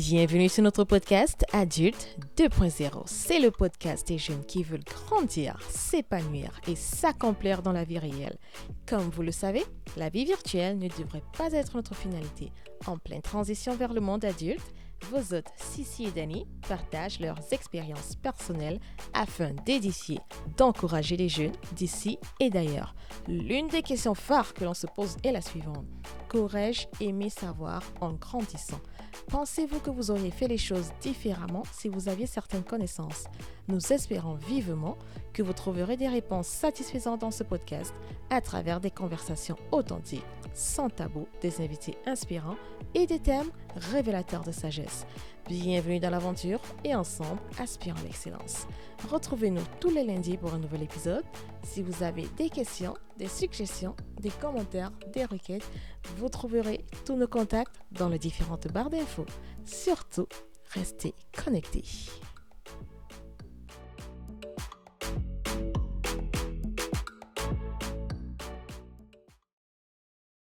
Bienvenue sur notre podcast Adulte 2.0. C'est le podcast des jeunes qui veulent grandir, s'épanouir et s'accomplir dans la vie réelle. Comme vous le savez, la vie virtuelle ne devrait pas être notre finalité. En pleine transition vers le monde adulte, vos hôtes Sissi et Dani partagent leurs expériences personnelles afin d'édifier, d'encourager les jeunes d'ici et d'ailleurs. L'une des questions phares que l'on se pose est la suivante. Qu'aurais-je aimé savoir en grandissant? Pensez-vous que vous auriez fait les choses différemment si vous aviez certaines connaissances? Nous espérons vivement que vous trouverez des réponses satisfaisantes dans ce podcast à travers des conversations authentiques, sans tabou, des invités inspirants et des thèmes révélateurs de sagesse. Bienvenue dans l'aventure et ensemble, aspirons à l'excellence. Retrouvez-nous tous les lundis pour un nouvel épisode. Si vous avez des questions, des suggestions, des commentaires, des requêtes, vous trouverez tous nos contacts dans les différentes barres d'infos. Surtout, restez connectés.